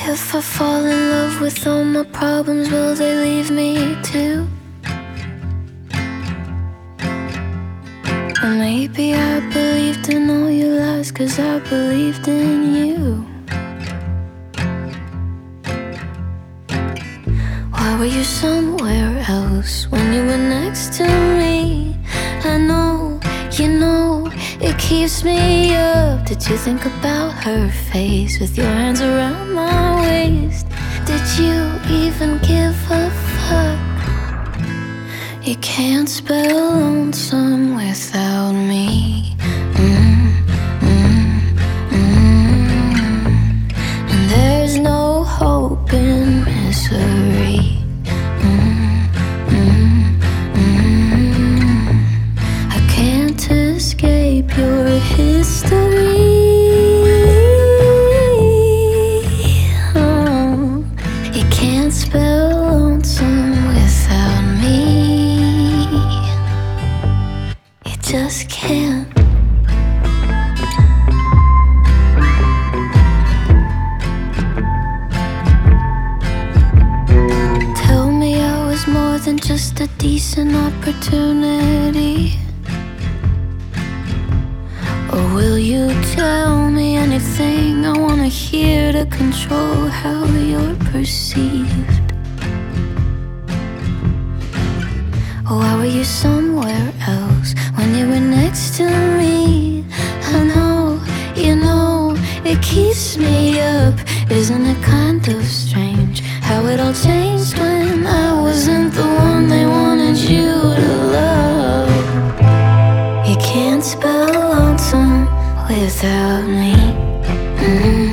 If I fall in love with all my problems, will they leave me too? Or maybe I believed in all your lies 'cause I believed in you. Why were you somewhere else when you were next to me? I know, you know, it keeps me up. Did you think about her face with your hands around my waist? Did you even give a fuck? You can't spell lonesome without me. And there's no hope in misery. I can't escape your history. You can't spell lonesome without me. You just can't. Tell me I was more than just a decent opportunity. Or will you tell me anything I wanna hear to control how you're perceived? Or why were you somewhere else when you were next to me? I know, you know, it keeps me up. Isn't it kind of strange how it all changed when I wasn't the one they wanted you to love? You can't spell lonesome without me.